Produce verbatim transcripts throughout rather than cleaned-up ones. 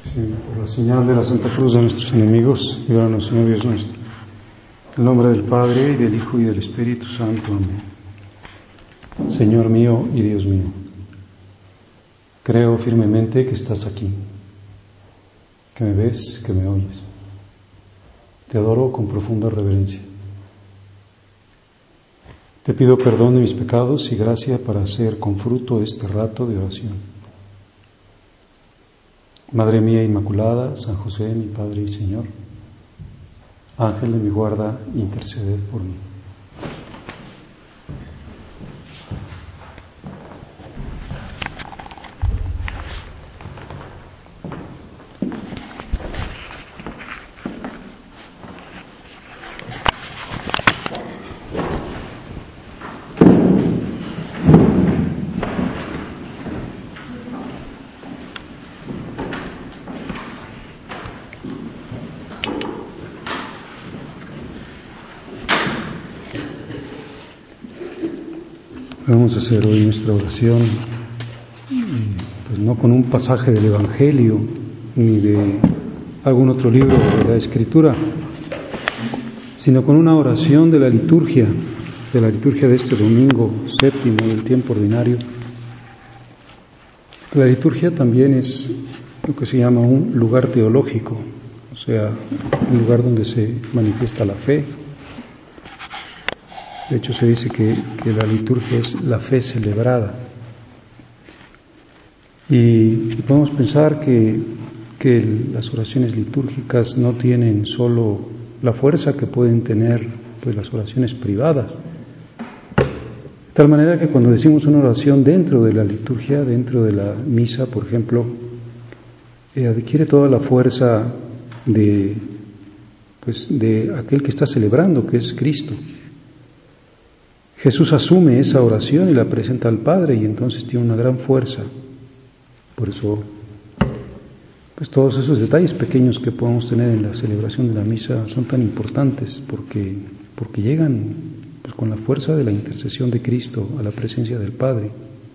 Sí, por la señal de la Santa Cruz de nuestros enemigos, líbranos, Señor Dios nuestro. En el nombre del Padre, y del Hijo, y del Espíritu Santo. Amén. Señor mío y Dios mío, creo firmemente que estás aquí, que me ves, que me oyes. Te adoro con profunda reverencia. Te pido perdón de mis pecados y gracia para hacer con fruto este rato de oración. Madre mía Inmaculada, San José, mi Padre y Señor, Ángel de mi guarda, interceded por mí. Vamos a hacer hoy nuestra oración, pues no con un pasaje del Evangelio ni de algún otro libro de la Escritura, sino con una oración de la liturgia, de la liturgia de este domingo séptimo del tiempo ordinario. La liturgia también es lo que se llama un lugar teológico, o sea, un lugar donde se manifiesta la fe. De hecho, se dice que, que la liturgia es la fe celebrada. Y podemos pensar que, que las oraciones litúrgicas no tienen solo la fuerza que pueden tener pues, las oraciones privadas. De tal manera que cuando decimos una oración dentro de la liturgia, dentro de la misa, por ejemplo, eh, adquiere toda la fuerza de, pues, de aquel que está celebrando, que es Cristo. Jesús asume esa oración y la presenta al Padre y entonces tiene una gran fuerza. Por eso, pues todos esos detalles pequeños que podemos tener en la celebración de la misa son tan importantes porque, porque llegan pues, con la fuerza de la intercesión de Cristo a la presencia del Padre.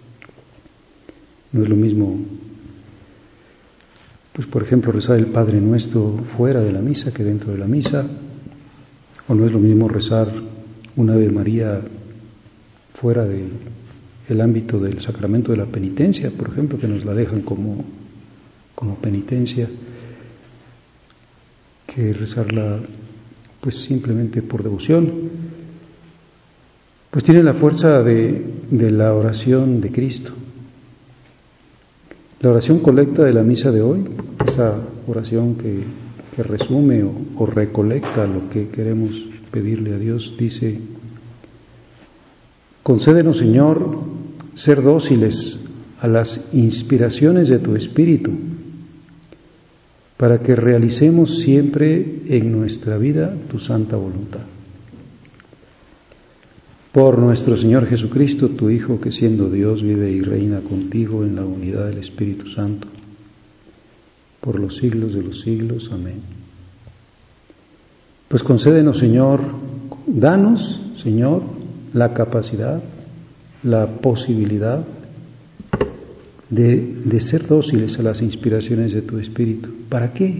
No es lo mismo, pues por ejemplo, rezar el Padre Nuestro fuera de la misa que dentro de la misa, o no es lo mismo rezar una Ave María fuera del ámbito del sacramento de la penitencia, por ejemplo, que nos la dejan como, como penitencia, que rezarla pues simplemente por devoción, pues tiene la fuerza de, de la oración de Cristo. La oración colecta de la misa de hoy, esa oración que, que resume o, o recolecta lo que queremos pedirle a Dios, dice: concédenos, Señor, ser dóciles a las inspiraciones de tu Espíritu, para que realicemos siempre en nuestra vida tu santa voluntad. Por nuestro Señor Jesucristo, tu Hijo, que siendo Dios vive y reina contigo en la unidad del Espíritu Santo, por los siglos de los siglos. Amén. Pues concédenos, Señor, danos, Señor, la capacidad, la posibilidad de, de ser dóciles a las inspiraciones de tu Espíritu. ¿Para qué?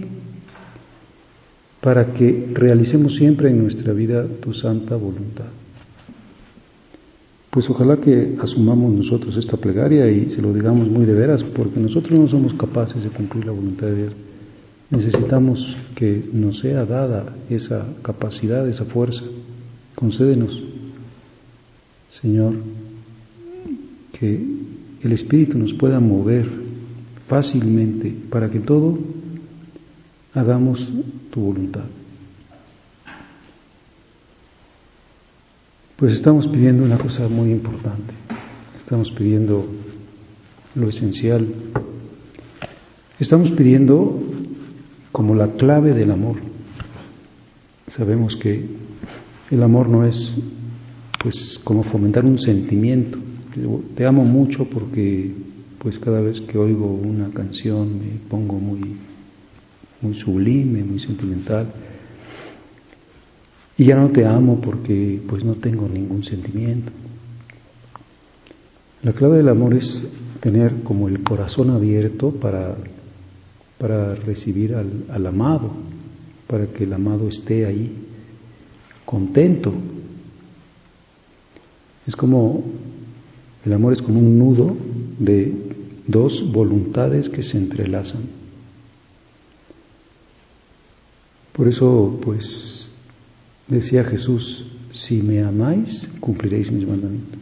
Para que realicemos siempre en nuestra vida tu santa voluntad. Pues ojalá que asumamos nosotros esta plegaria y se lo digamos muy de veras, porque nosotros no somos capaces de cumplir la voluntad de Dios. Necesitamos que nos sea dada esa capacidad, esa fuerza. Concédenos, Señor, que el Espíritu nos pueda mover fácilmente para que todo hagamos tu voluntad. Pues estamos pidiendo una cosa muy importante, estamos pidiendo lo esencial, estamos pidiendo como la clave del amor. Sabemos que el amor no es pues como fomentar un sentimiento. Te amo mucho porque pues cada vez que oigo una canción me pongo muy, muy sublime, muy sentimental. Y ya no te amo porque pues no tengo ningún sentimiento. La clave del amor es tener como el corazón abierto para para recibir al, al amado, para que el amado esté ahí contento. Es como, el amor es como un nudo de dos voluntades que se entrelazan. Por eso, pues, decía Jesús, si me amáis, cumpliréis mis mandamientos.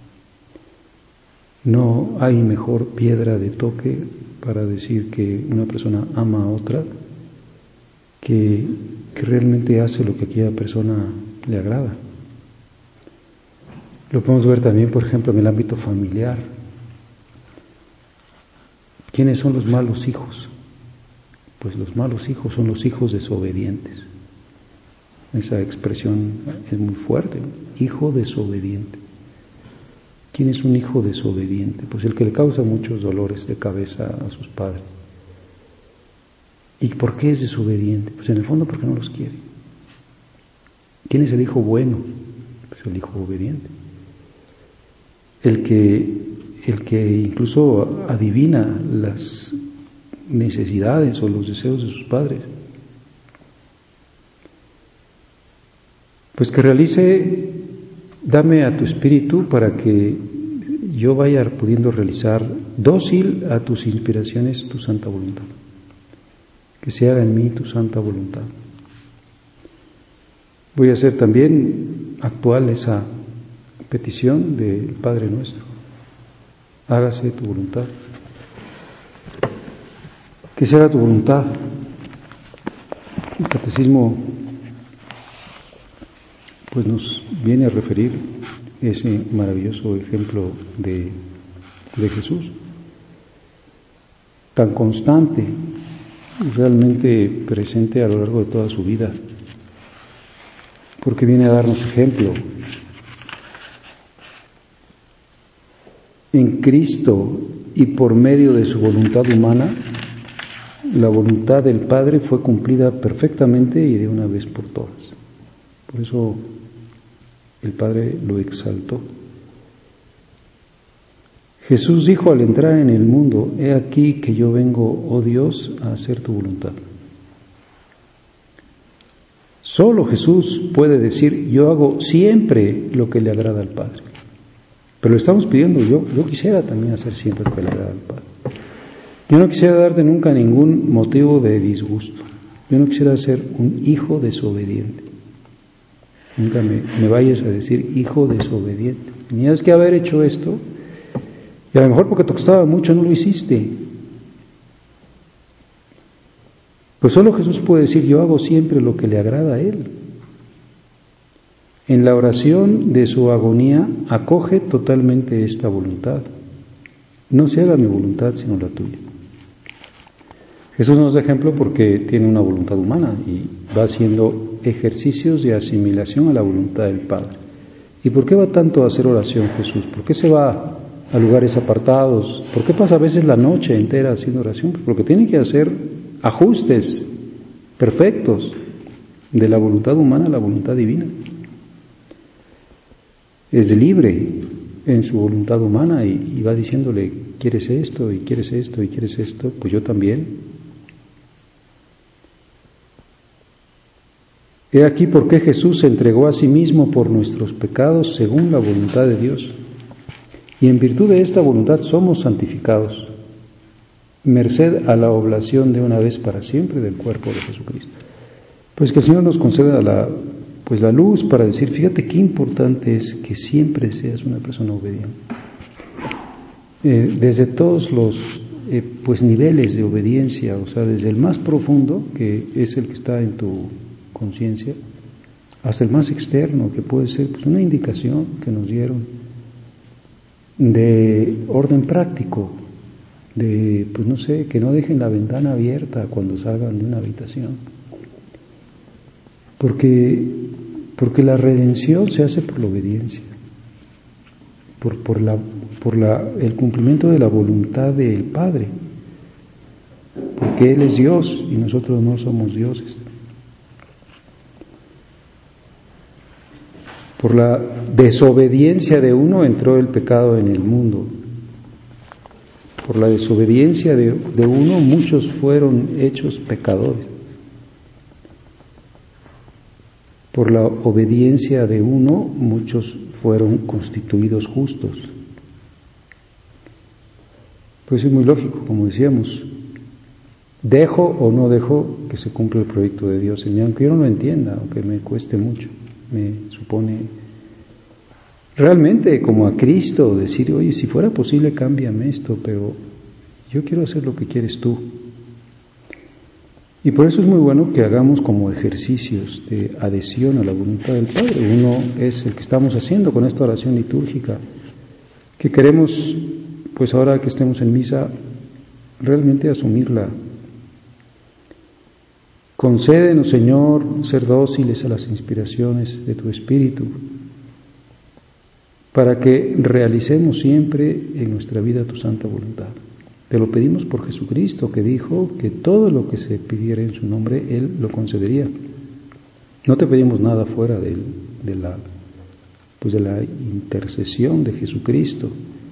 No hay mejor piedra de toque para decir que una persona ama a otra que, que realmente hace lo que a aquella persona le agrada. Lo podemos ver también, por ejemplo, en el ámbito familiar. ¿Quiénes son los malos hijos? Pues los malos hijos son los hijos desobedientes. Esa expresión es muy fuerte, ¿no? Hijo desobediente. ¿Quién es un hijo desobediente? Pues el que le causa muchos dolores de cabeza a sus padres. ¿Y por qué es desobediente? Pues en el fondo porque no los quiere. ¿Quién es el hijo bueno? Pues el hijo obediente. El que, el que incluso adivina las necesidades o los deseos de sus padres. Pues que realice, dame a tu espíritu para que yo vaya pudiendo realizar dócil a tus inspiraciones tu santa voluntad. Que se haga en mí tu santa voluntad. Voy a hacer también actual esa petición del Padre Nuestro. Hágase tu voluntad. Que se haga tu voluntad. El Catecismo pues nos viene a referir ese maravilloso ejemplo de, de Jesús, tan constante, realmente presente a lo largo de toda su vida, porque viene a darnos ejemplo. En Cristo y por medio de su voluntad humana, la voluntad del Padre fue cumplida perfectamente y de una vez por todas. Por eso el Padre lo exaltó. Jesús dijo al entrar en el mundo, he aquí que yo vengo, oh Dios, a hacer tu voluntad. Solo Jesús puede decir, yo hago siempre lo que le agrada al Padre. Pero lo estamos pidiendo, yo, yo quisiera también hacer siempre lo que le agrada al Padre. Yo no quisiera darte nunca ningún motivo de disgusto. Yo no quisiera ser un hijo desobediente. Nunca me, me vayas a decir hijo desobediente. Tenías que haber hecho esto y a lo mejor porque te costaba mucho no lo hiciste. Pues solo Jesús puede decir, yo hago siempre lo que le agrada a Él. En la oración de su agonía acoge totalmente esta voluntad. No se haga mi voluntad sino la tuya. Jesús nos da ejemplo porque tiene una voluntad humana y va haciendo ejercicios de asimilación a la voluntad del Padre. ¿Y por qué va tanto a hacer oración Jesús? ¿Por qué se va a lugares apartados? ¿Por qué pasa a veces la noche entera haciendo oración? Pues porque tiene que hacer ajustes perfectos de la voluntad humana a la voluntad divina. Es libre en su voluntad humana y, y va diciéndole, ¿quieres esto? Y quieres esto, y quieres esto, pues yo también. He aquí por qué Jesús se entregó a sí mismo por nuestros pecados según la voluntad de Dios. Y en virtud de esta voluntad somos santificados, merced a la oblación de una vez para siempre del cuerpo de Jesucristo. Pues que el Señor nos conceda la, pues la luz para decir, fíjate qué importante es que siempre seas una persona obediente. Eh, desde todos los eh, pues niveles de obediencia, o sea, desde el más profundo, que es el que está en tu conciencia, hasta el más externo, que puede ser pues una indicación que nos dieron de orden práctico, de, pues no sé, que no dejen la ventana abierta cuando salgan de una habitación, porque, porque la redención se hace por la obediencia, por, por, la, por la, el cumplimiento de la voluntad del Padre, porque Él es Dios y nosotros no somos dioses. Por la desobediencia de uno entró el pecado en el mundo. Por la desobediencia de, de uno, muchos fueron hechos pecadores. Por la obediencia de uno, muchos fueron constituidos justos. Pues es muy lógico, como decíamos, dejo o no dejo que se cumpla el proyecto de Dios en mí, aunque yo no lo entienda, aunque me cueste mucho, me supone realmente como a Cristo decir, oye, si fuera posible cámbiame esto, pero yo quiero hacer lo que quieres tú. Y por eso es muy bueno que hagamos como ejercicios de adhesión a la voluntad del Padre. Uno es el que estamos haciendo con esta oración litúrgica, que queremos, pues ahora que estemos en misa, realmente asumirla. Concédenos, Señor, ser dóciles a las inspiraciones de tu Espíritu, para que realicemos siempre en nuestra vida tu santa voluntad. Te lo pedimos por Jesucristo, que dijo que todo lo que se pidiera en su nombre, Él lo concedería. No te pedimos nada fuera de, de, la, pues de la intercesión de Jesucristo.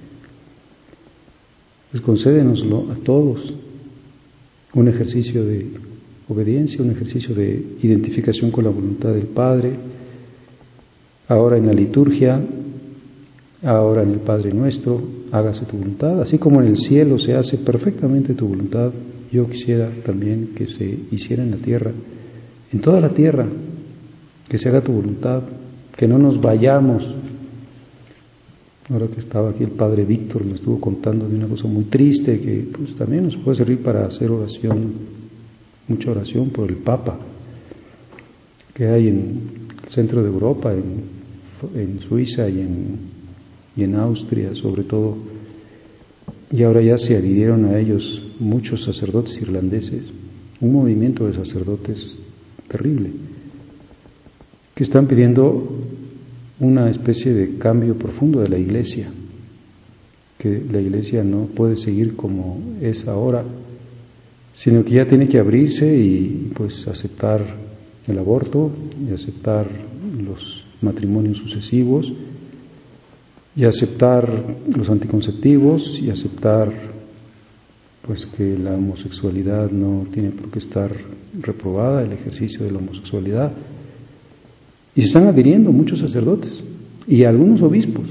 Pues concédenoslo a todos. Un ejercicio de obediencia, un ejercicio de identificación con la voluntad del Padre, ahora en la liturgia, ahora en el Padre Nuestro, hágase tu voluntad, así como en el cielo se hace perfectamente tu voluntad, yo quisiera también que se hiciera en la tierra, en toda la tierra, que se haga tu voluntad, que no nos vayamos. Ahora que estaba aquí el Padre Víctor me estuvo contando de una cosa muy triste que pues también nos puede servir para hacer oración, mucha oración por el Papa que hay en el centro de Europa, en, en Suiza y en y en Austria sobre todo, y ahora ya se adhirieron a ellos muchos sacerdotes irlandeses, un movimiento de sacerdotes terrible, que están pidiendo una especie de cambio profundo de la Iglesia, que la Iglesia no puede seguir como es ahora, sino que ya tiene que abrirse y pues aceptar el aborto y aceptar los matrimonios sucesivos y aceptar los anticonceptivos y aceptar pues que la homosexualidad no tiene por qué estar reprobada, el ejercicio de la homosexualidad. Y se están adhiriendo muchos sacerdotes y algunos obispos.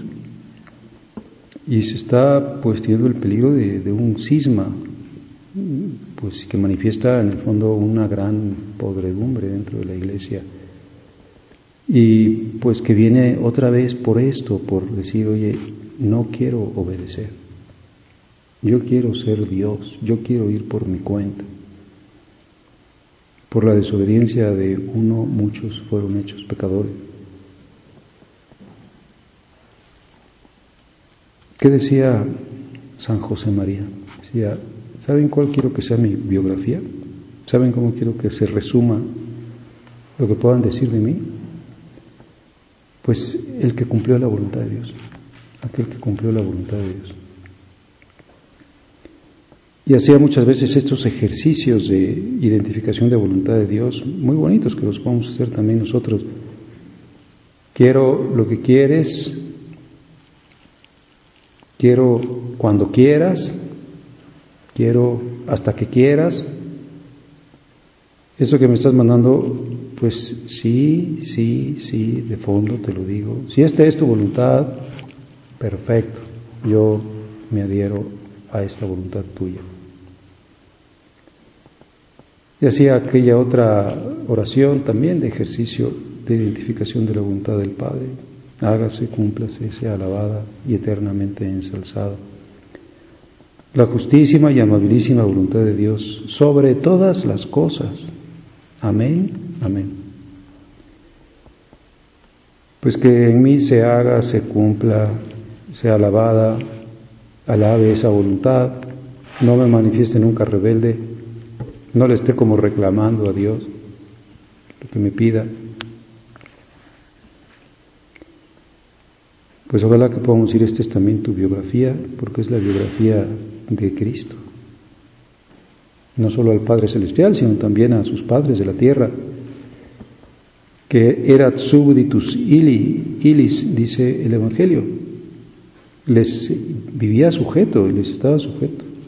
Y se está pues teniendo el peligro de, de un cisma pues que manifiesta en el fondo una gran podredumbre dentro de la Iglesia. Y pues que viene otra vez por esto, por decir, oye, no quiero obedecer, yo quiero ser Dios, yo quiero ir por mi cuenta. Por la desobediencia de uno, muchos fueron hechos pecadores. ¿Qué decía San José María? Decía, ¿saben cuál quiero que sea mi biografía? ¿Saben cómo quiero que se resuma lo que puedan decir de mí? Pues el que cumplió la voluntad de Dios, aquel que cumplió la voluntad de Dios. Y hacía muchas veces estos ejercicios de identificación de voluntad de Dios, muy bonitos, que los podemos hacer también nosotros. Quiero lo que quieres, quiero cuando quieras, quiero hasta que quieras. Eso que me estás mandando, pues sí, sí, sí, de fondo te lo digo. Si esta es tu voluntad, perfecto, yo me adhiero a esta voluntad tuya. Y hacía aquella otra oración también de ejercicio de identificación de la voluntad del Padre. Hágase, cúmplase, sea alabada y eternamente ensalzada la justísima y amabilísima voluntad de Dios sobre todas las cosas. Amén, amén. Pues que en mí se haga, se cumpla, sea alabada, alabe esa voluntad, no me manifieste nunca rebelde, no le esté como reclamando a Dios lo que me pida. Pues ojalá que podamos ir, esta es también tu biografía, porque es la biografía de Cristo. No solo al Padre Celestial, sino también a sus padres de la tierra, que erat subditus illi, illis, dice el Evangelio, les vivía sujeto, les estaba sujeto.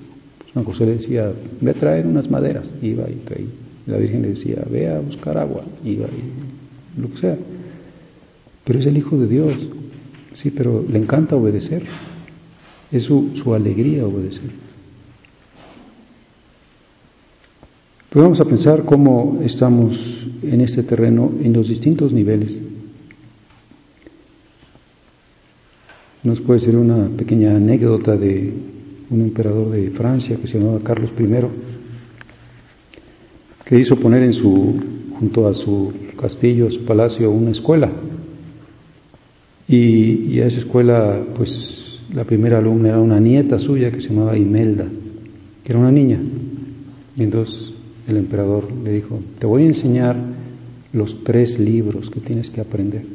San José le decía, ve a traer unas maderas, iba y traía. La Virgen le decía, ve a buscar agua, iba y lo que sea. Pero es el Hijo de Dios, sí, pero le encanta obedecer. Es su, su alegría obedecer. Pero vamos a pensar cómo estamos en este terreno en los distintos niveles. Nos puede ser una pequeña anécdota de un emperador de Francia que se llamaba Carlos primero, que hizo poner en su, junto a su castillo, a su palacio, una escuela. Y, y a esa escuela, pues, la primera alumna era una nieta suya que se llamaba Imelda, que era una niña. Y entonces el emperador le dijo, te voy a enseñar los tres libros que tienes que aprender.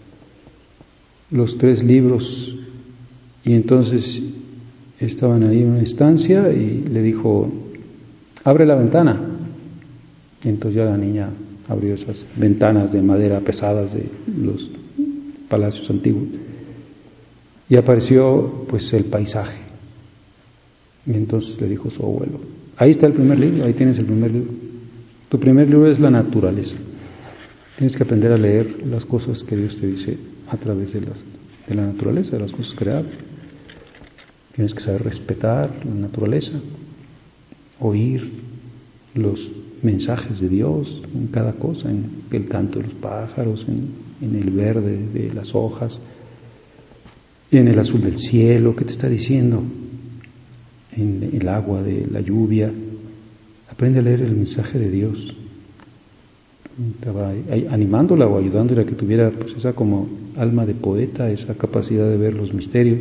Los tres libros. Y entonces estaban ahí en una estancia y le dijo, abre la ventana. Y entonces ya la niña abrió esas ventanas de madera pesadas de los palacios antiguos. Y apareció pues el paisaje. Y entonces le dijo su abuelo, ahí está el primer libro, ahí tienes el primer libro. Tu primer libro es la naturaleza. Tienes que aprender a leer las cosas que Dios te dice a través de, las, de la naturaleza, de las cosas creadas. Tienes que saber respetar la naturaleza, oír los mensajes de Dios en cada cosa, en el canto de los pájaros, en, en el verde de las hojas, y en el azul del cielo, ¿qué te está diciendo? En el agua de la lluvia. Aprende a leer el mensaje de Dios. Estaba animándola o ayudándola a que tuviera pues esa como alma de poeta, esa capacidad de ver los misterios.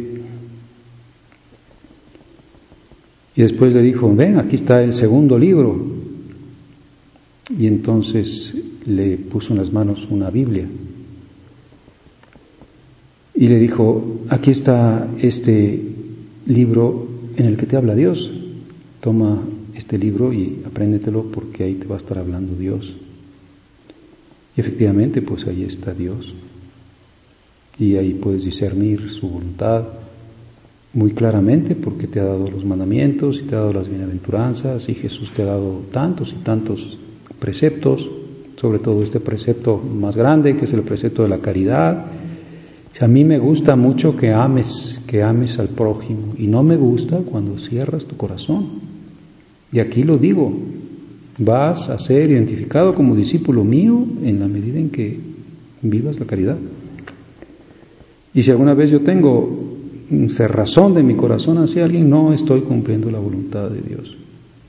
Y después le dijo, ven, aquí está el segundo libro. Y entonces le puso en las manos una Biblia. Y le dijo, aquí está este libro en el que te habla Dios. Toma este libro y apréndetelo porque ahí te va a estar hablando Dios. Y efectivamente, pues ahí está Dios. Y ahí puedes discernir su voluntad muy claramente porque te ha dado los mandamientos y te ha dado las bienaventuranzas y Jesús te ha dado tantos y tantos preceptos, sobre todo este precepto más grande que es el precepto de la caridad. A mí me gusta mucho que ames, que ames al prójimo y no me gusta cuando cierras tu corazón. Y aquí lo digo, vas a ser identificado como discípulo mío en la medida en que vivas la caridad. Y si alguna vez yo tengo cerrazón de mi corazón hacia alguien, no estoy cumpliendo la voluntad de Dios.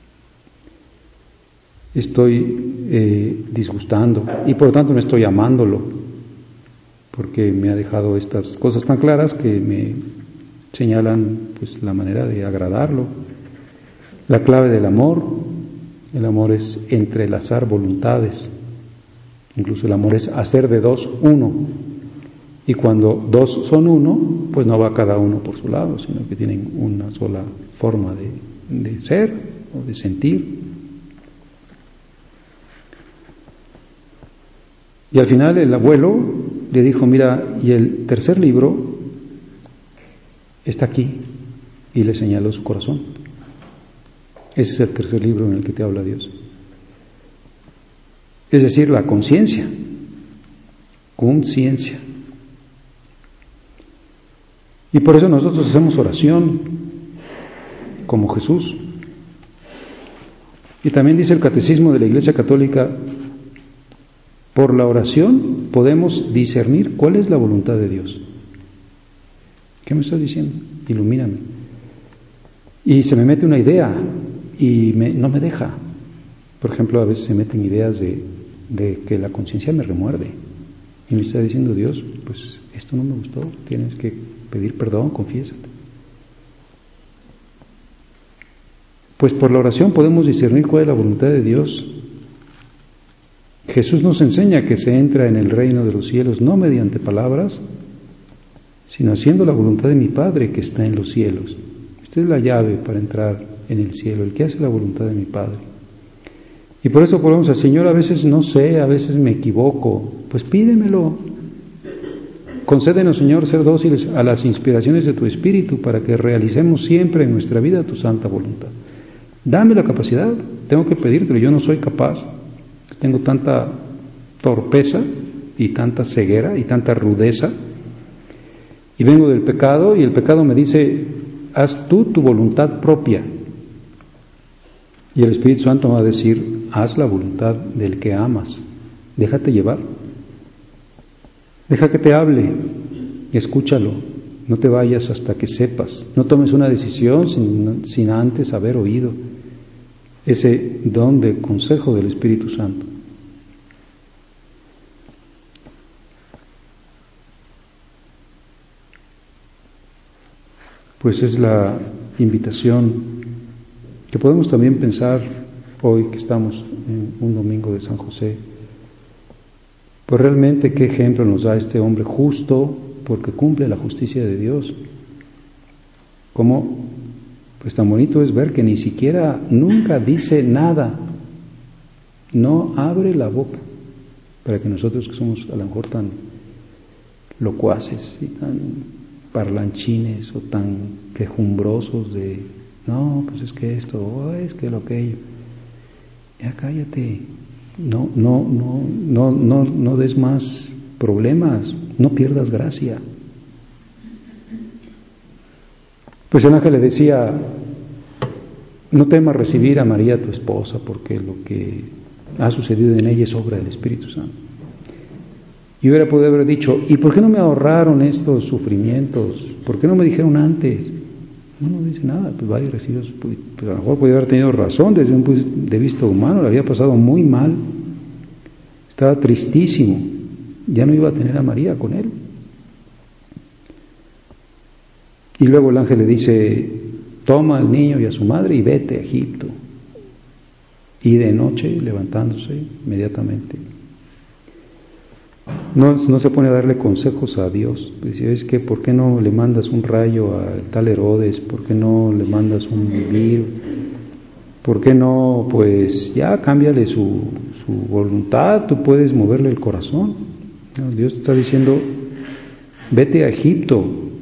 Estoy eh, disgustando y por lo tanto no estoy amándolo, porque me ha dejado estas cosas tan claras que me señalan pues la manera de agradarlo. La clave del amor, el amor es entrelazar voluntades, incluso el amor es hacer de dos uno. Y cuando dos son uno, pues no va cada uno por su lado, sino que tienen una sola forma de, de ser o de sentir. Y al final el abuelo le dijo, mira, y el tercer libro está aquí, y le señaló su corazón. Ese es el tercer libro en el que te habla Dios. Es decir, la conciencia. Conciencia. Y por eso nosotros hacemos oración como Jesús. Y también dice el Catecismo de la Iglesia Católica, por la oración podemos discernir cuál es la voluntad de Dios. ¿Qué me estás diciendo? Ilumíname. Y se me mete una idea y me, no me deja. Por ejemplo, a veces se meten ideas de, de que la conciencia me remuerde. Y me está diciendo Dios, pues esto no me gustó, tienes que pedir perdón, confiésate. Pues por la oración podemos discernir cuál es la voluntad de Dios. Jesús nos enseña que se entra en el reino de los cielos no mediante palabras, sino haciendo la voluntad de mi Padre que está en los cielos. Esta es la llave para entrar en el cielo, el que hace la voluntad de mi Padre. Y por eso ponemos al Señor, a veces no sé, a veces me equivoco, pues pídemelo. Concédenos, Señor, ser dóciles a las inspiraciones de tu Espíritu para que realicemos siempre en nuestra vida tu santa voluntad. Dame la capacidad, tengo que pedírtelo, yo no soy capaz, tengo tanta torpeza y tanta ceguera y tanta rudeza, y vengo del pecado y el pecado me dice, haz tú tu voluntad propia. Y el Espíritu Santo va a decir, haz la voluntad del que amas, déjate llevar, deja que te hable, escúchalo, no te vayas hasta que sepas, no tomes una decisión sin, sin antes haber oído ese don de consejo del Espíritu Santo. Pues es la invitación que podemos también pensar hoy que estamos en un domingo de San José. Pues realmente qué ejemplo nos da este hombre justo porque cumple la justicia de Dios. Cómo pues tan bonito es ver que ni siquiera nunca dice nada, no abre la boca, para que nosotros que somos a lo mejor tan locuaces y tan parlanchines o tan quejumbrosos de no, pues es que esto, o es que lo aquello, ya cállate, no, no, no, no, no, no des más problemas, no pierdas gracia. Pues el ángel le decía, no temas recibir a María tu esposa, porque lo que ha sucedido en ella es obra del Espíritu Santo. Y hubiera podido haber dicho, ¿y por qué no me ahorraron estos sufrimientos? ¿Por qué no me dijeron antes? No, no dice nada, pues vaya y recibe, pues, pues a lo mejor podía haber tenido razón desde un punto de vista humano, le había pasado muy mal, estaba tristísimo, ya no iba a tener a María con él. Y luego el ángel le dice, toma al niño y a su madre y vete a Egipto. Y de noche, levantándose inmediatamente. No, no se pone a darle consejos a Dios. Dice, es que ¿por qué no le mandas un rayo a tal Herodes? ¿Por qué no le mandas un virus? ¿Por qué no, pues ya cámbiale su, su voluntad? Tú puedes moverle el corazón. No, Dios te está diciendo, vete a Egipto.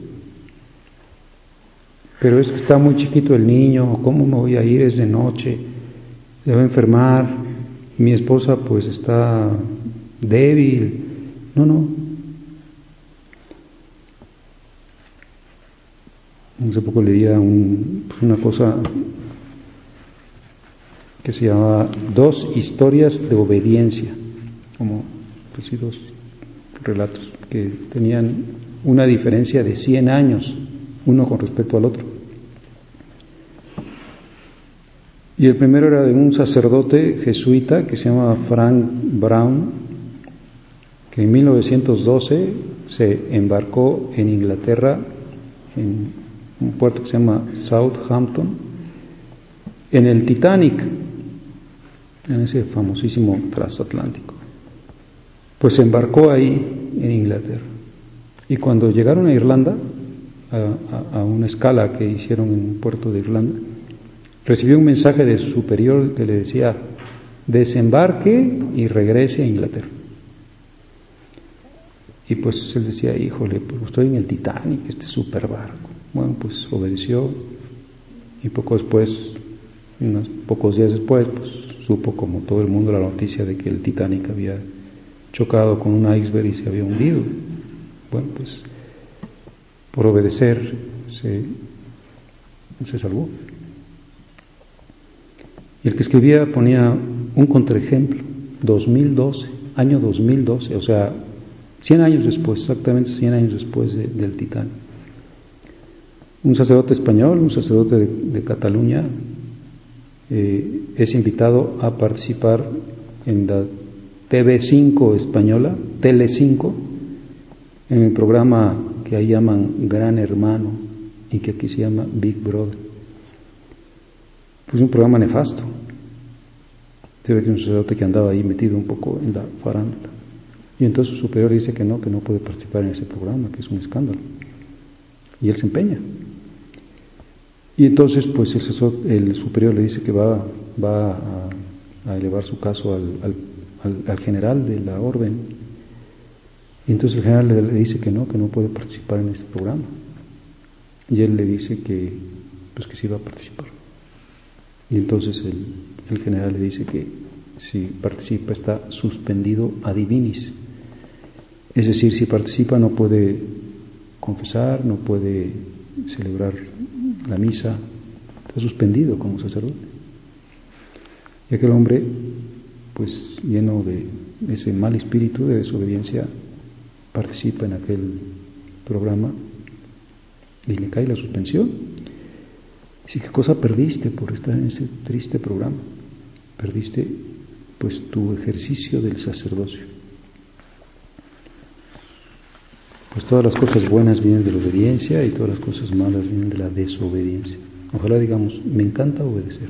Pero es que está muy chiquito el niño, ¿cómo me voy a ir? Es de noche, se va a enfermar, mi esposa pues está débil. No, no. Hace poco leía un, pues una cosa que se llamaba Dos historias de obediencia, como pues sí, dos relatos que tenían una diferencia de cien años, uno con respecto al otro. Y el primero era de un sacerdote jesuita que se llama Frank Brown, que en mil novecientos doce se embarcó en Inglaterra, en un puerto que se llama Southampton, en el Titanic, en ese famosísimo transatlántico. Pues se embarcó ahí en Inglaterra. Y cuando llegaron a Irlanda, a, a, a una escala que hicieron en un puerto de Irlanda, recibió un mensaje de su superior que le decía, desembarque y regrese a Inglaterra. Y pues él decía, híjole, pues estoy en el Titanic, este super barco. Bueno, pues obedeció y poco después, unos pocos días después, pues supo como todo el mundo la noticia de que el Titanic había chocado con un iceberg y se había hundido. Bueno, pues por obedecer se, se salvó. Y el que escribía ponía un contraejemplo, dos mil doce, año dos mil doce, o sea, cien años después, exactamente cien años después de, del Titanic. Un sacerdote español, un sacerdote de, de Cataluña, eh, es invitado a participar en la T V cinco española, Tele cinco, en el programa que ahí llaman Gran Hermano y que aquí se llama Big Brother. Pues un programa nefasto. Se ve que un sacerdote que andaba ahí metido un poco en la farándula. Y entonces su superior dice que no, que no puede participar en ese programa, que es un escándalo. Y él se empeña. Y entonces pues el, el superior le dice que va, va a, a elevar su caso al, al, al, al general de la orden. Y entonces el general le, le dice que no, que no puede participar en ese programa. Y él le dice que pues que sí va a participar. Y entonces el, el general le dice que si participa está suspendido ad divinis. Es decir, si participa no puede confesar, no puede celebrar la misa, está suspendido como sacerdote. Y aquel hombre, pues lleno de ese mal espíritu de desobediencia, participa en aquel programa y le cae la suspensión. Dice, ¿qué cosa perdiste por estar en ese triste programa? Perdiste pues tu ejercicio del sacerdocio. Pues todas las cosas buenas vienen de la obediencia y todas las cosas malas vienen de la desobediencia. Ojalá digamos, me encanta obedecer.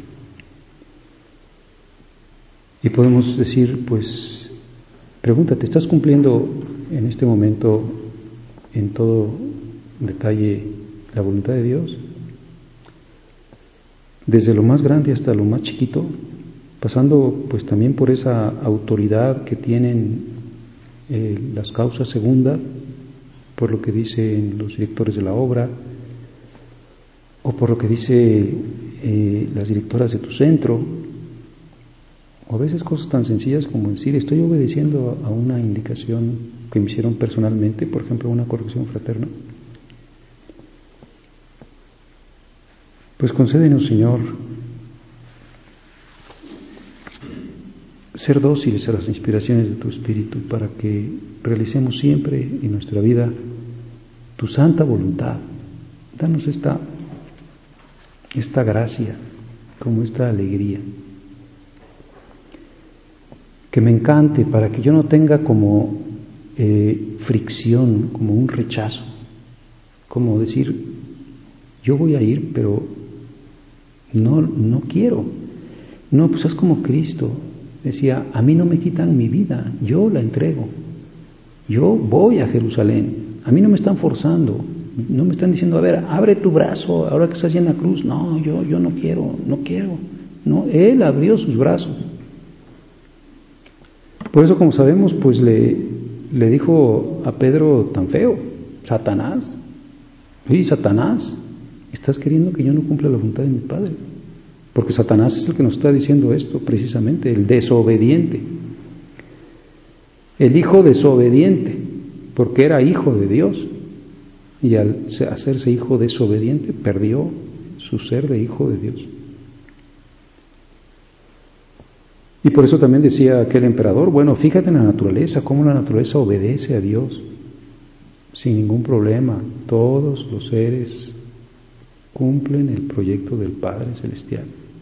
Y podemos decir, pues, pregúntate, ¿estás cumpliendo en este momento en todo detalle la voluntad de Dios? Desde lo más grande hasta lo más chiquito, pasando pues también por esa autoridad que tienen eh, las causas segundas, por lo que dicen los directores de la obra, o por lo que dice eh, las directoras de tu centro, o a veces cosas tan sencillas como decir, estoy obedeciendo a una indicación que me hicieron personalmente, por ejemplo, una corrección fraterna. Pues concédenos, Señor, ser dóciles a las inspiraciones de tu Espíritu para que realicemos siempre en nuestra vida tu santa voluntad. Danos esta, esta gracia, como esta alegría. Que me encante para que yo no tenga como eh, fricción, como un rechazo, como decir, yo voy a ir, pero no, no quiero. No, pues es como Cristo decía, a mí no me quitan mi vida, yo la entrego. Yo voy a Jerusalén, a mí no me están forzando, no me están diciendo, a ver, abre tu brazo ahora que estás en la cruz. No, yo, yo no quiero, no quiero. No, Él abrió sus brazos. Por eso, como sabemos, pues le, le dijo a Pedro tan feo, Satanás, oye, Satanás, estás queriendo que yo no cumpla la voluntad de mi Padre. Porque Satanás es el que nos está diciendo esto, precisamente, el desobediente. El hijo desobediente, porque era hijo de Dios. Y al hacerse hijo desobediente, perdió su ser de hijo de Dios. Y por eso también decía aquel emperador, bueno, fíjate en la naturaleza, cómo la naturaleza obedece a Dios, sin ningún problema. Todos los seres cumplen el proyecto del Padre Celestial.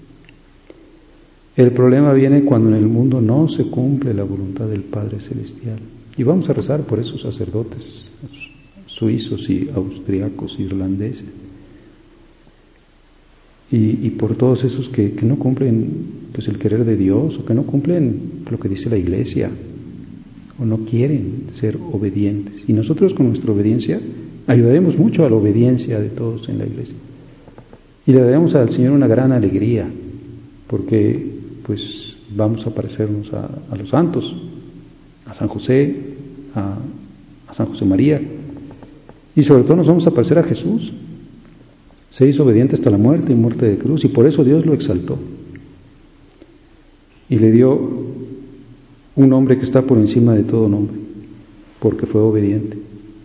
El problema viene cuando en el mundo no se cumple la voluntad del Padre Celestial. Y vamos a rezar por esos sacerdotes suizos y austriacos, irlandeses, y, y por todos esos que, que no cumplen pues el querer de Dios, o que no cumplen lo que dice la Iglesia, o no quieren ser obedientes. Y nosotros con nuestra obediencia ayudaremos mucho a la obediencia de todos en la Iglesia. Y le daremos al Señor una gran alegría, porque pues vamos a parecernos a, a los santos, a San José, a, a San José María, y sobre todo nos vamos a parecer a Jesús. Se hizo obediente hasta la muerte y muerte de cruz, y por eso Dios lo exaltó. Y le dio un nombre que está por encima de todo nombre, porque fue obediente.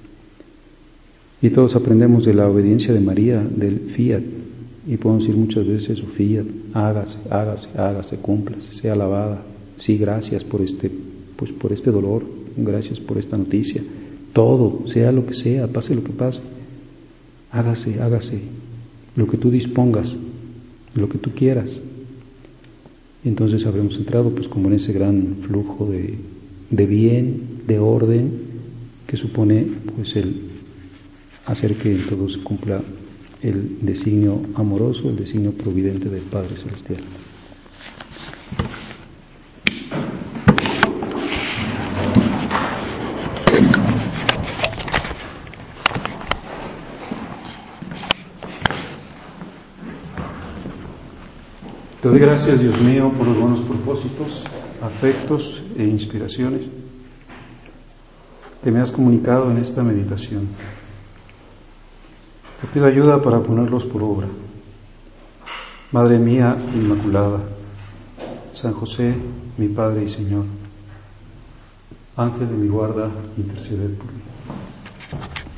Y todos aprendemos de la obediencia de María, del fiat, y podemos decir muchas veces eso, fiat, hágase, hágase, hágase, cúmplase, sea alabada. Sí, gracias por este, pues por este dolor, gracias por esta noticia. Todo, sea lo que sea, pase lo que pase, hágase, hágase, lo que tú dispongas, lo que tú quieras. Y entonces habremos entrado pues como en ese gran flujo de, de bien, de orden, que supone pues el hacer que en todo se cumpla el designio amoroso, el designio providente del Padre Celestial. Te doy gracias, Dios mío, por los buenos propósitos, afectos e inspiraciones que me has comunicado en esta meditación. Te pido ayuda para ponerlos por obra. Madre mía Inmaculada, San José, mi Padre y Señor, Ángel de mi guarda, interceded por mí.